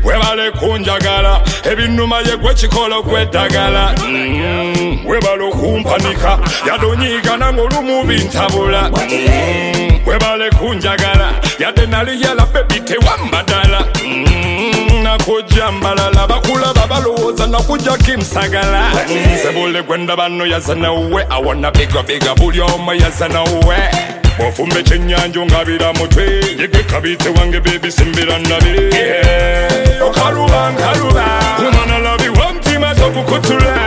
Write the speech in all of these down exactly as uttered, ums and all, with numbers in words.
webale kunjagala ebinuma ye gwe kikola kwetagala mm, webale kumpanika yadonyiga nangolumu bintabula mm, webale kunjagala yade nali yala baby tewambadala mm, nakuja mbalala bakula babalowoza nakuja kimsagala mm, sebule gwenda bano yazana uwe I wanna bigger bigger buli oma yazana uwe Bofumbe chenyanjo ngabira mutwe Yeke kabite wange baby simbira nabi yeah. Okaruba nkaruba Umana labi wamtima toku kutula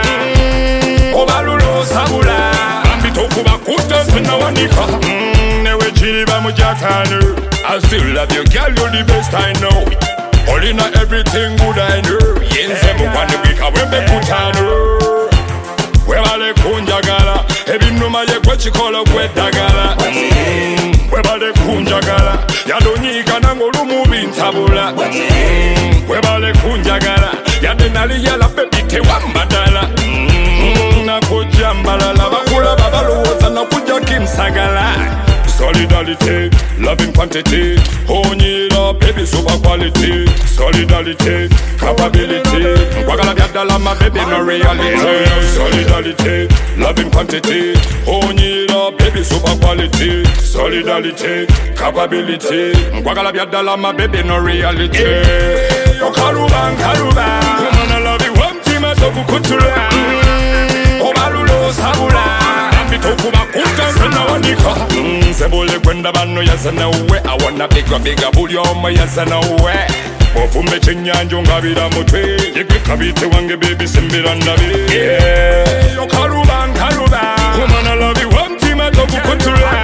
Obalulo sabula Ambi toku bakuta sinawanika mm, Newe chiriba mujakanu I still love you girl, you're the best I know All in everything good I know Yenze mukwane wika wembe kutanu Webale kunjagala ebinuma ye gwe kikola kwetagala mm, webale kunjagala yadonyiga nangolumu bintabula mm, webale kunjagala yade nali yala baby tewambadala mm, nakuja mbalala bakula babalowoza nakuja kimsagala Solidarity, love in quantity Onyira, baby super quality Solidarity, capability Kwagala byadala my baby no reality Solidarity, love in quantity Onyira, baby super quality Solidarity, capability Kwagala byadala my baby no reality Okaruba, nkaruba Umana labi wamtima toku kutula Obalulo sabula Tokuba kuta sana wanika mm, sebule kwenda bano yazana uwe I wanna bigger bigger buli oma yazana uwe Bofumbe chenyanjo ngabira mutwe Yeke kabite wange baby simbira nabi yeah. Okaruba nkaruba Umana labi wamtima toku kutula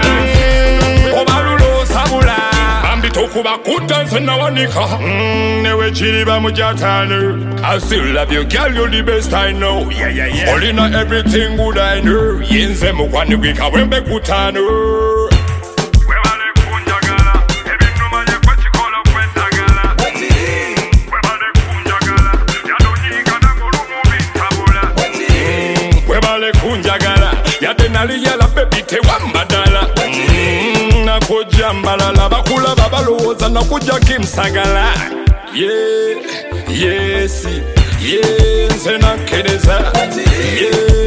Obalulo sabula Bambi tokuba kuta sana wanika mm, Newe chiriba mujatanu I still love you girl, you're the best I know yeah, yeah, yeah. All in everything good I know Yenze mukwani wika wembe kutanu Webale kunjagala ebinuma ye gwe kikola kwetagala Webale kunjagala yadonyiga nangolumu bintabula Webale kunjagala yade nali yala baby tewambadala mm, nakuja mbalala bakula babalowoza nakuja kimsagala yeah, yes, yeah, nze nakereza yeah